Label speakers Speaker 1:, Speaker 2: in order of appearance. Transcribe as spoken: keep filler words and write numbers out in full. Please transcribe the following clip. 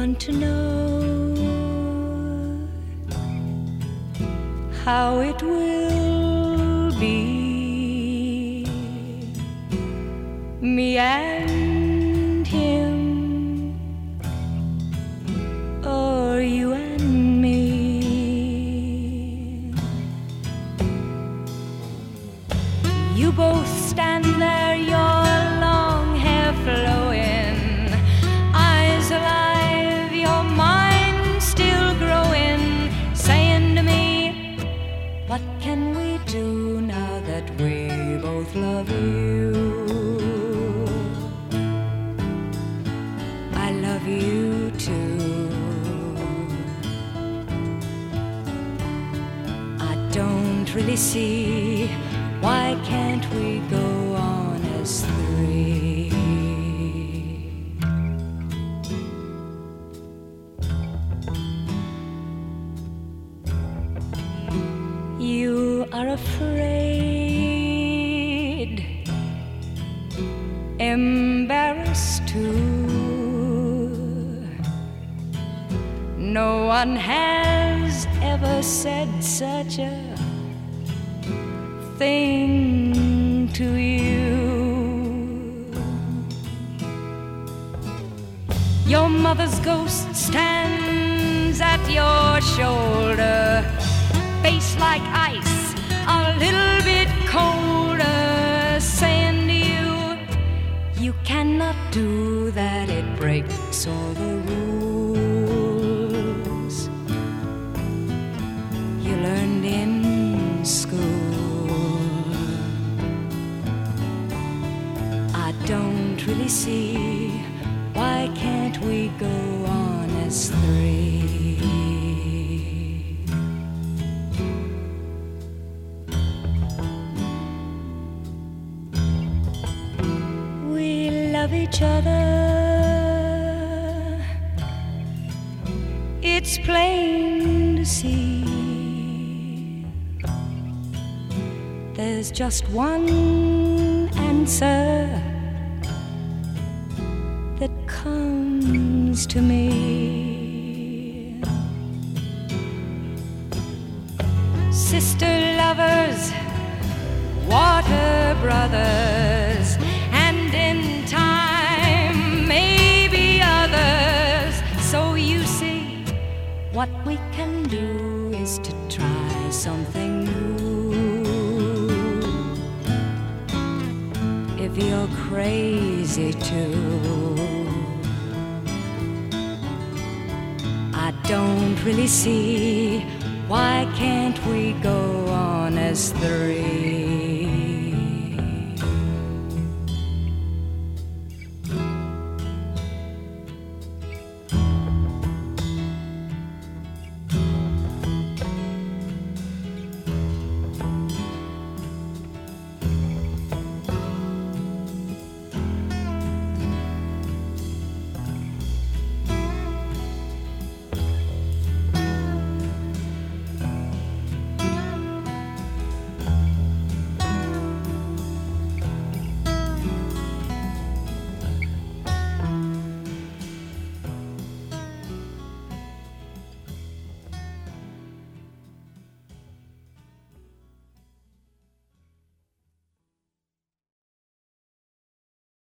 Speaker 1: want to know how it will be, me and him, or you and me. You both stand there, your long hair flowing, eyes alive, your mind still growing, saying to me, what can we do now that we both love you? I love you too. I don't really see, why can't we go on as three? You are afraid, embarrassed too. No one has ever said such a thing to you. Your mother's ghost stands at your shoulder, face like ice, a little bit colder, saying to you, you cannot do that, it breaks all the rules you learned in school. I don't really see, why can't we go on as three? We love each other, it's plain to see. There's just one answer that comes to me. Sister lovers, water brothers, and in time maybe others. So you see, what we can do is to try something new. If you're crazy too, I don't really see, why can't we go on as three?